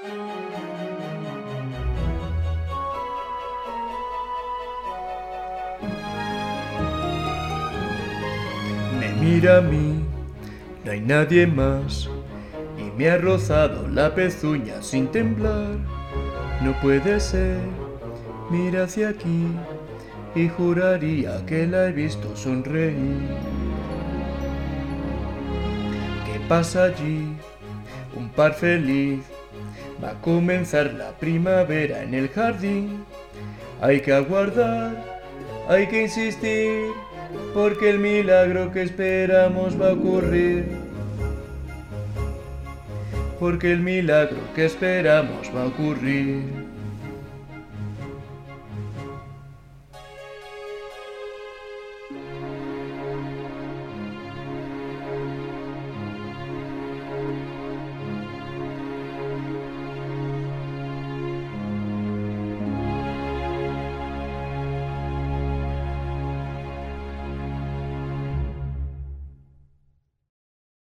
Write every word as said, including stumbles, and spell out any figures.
Me mira a mí, no hay nadie más, y me ha rozado la pezuña sin temblar. No puede ser, mira hacia aquí, y juraría que la he visto sonreír. ¿Qué pasa allí? Un par feliz, va a comenzar la primavera en el jardín. Hay que aguardar, hay que insistir, porque el milagro que esperamos va a ocurrir. Porque el milagro que esperamos va a ocurrir.